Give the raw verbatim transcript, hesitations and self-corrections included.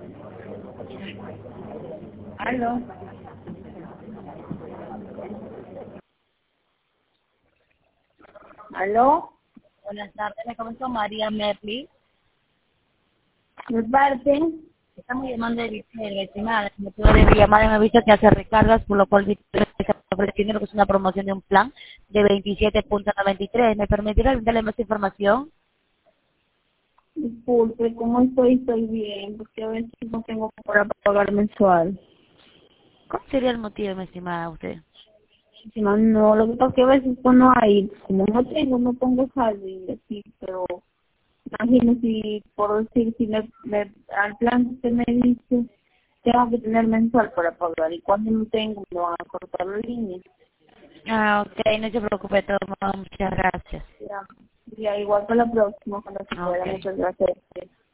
¿Aló? ¿Aló? Buenas tardes, me comenzó María Merli. ¿De parte? Estamos llamando de Vicente, estimada. El motivo de mi llamada me ha visto que hace recargas, por lo cual Vicente está ofreciendo lo que es una promoción de un plan de veintisiete punto noventa y tres. ¿Me permitirá darle más información? Disculpe, ¿cómo estoy? Estoy bien, porque a veces no tengo para pagar mensual. ¿Cuál sería el motivo, mi estimada, usted? Si no, no, lo que pasa es que a veces pues no hay, como no tengo, no pongo saldo y así, pero imagino si, por decir, si me, me, al plan que usted me dice, tengo que tener mensual para pagar, y cuando no tengo, me van a cortar la línea. Ah, ok, no se preocupe, todo, muchas gracias. Ya, ya igual para la próxima, cuando se pueda, Ok. muchas gracias.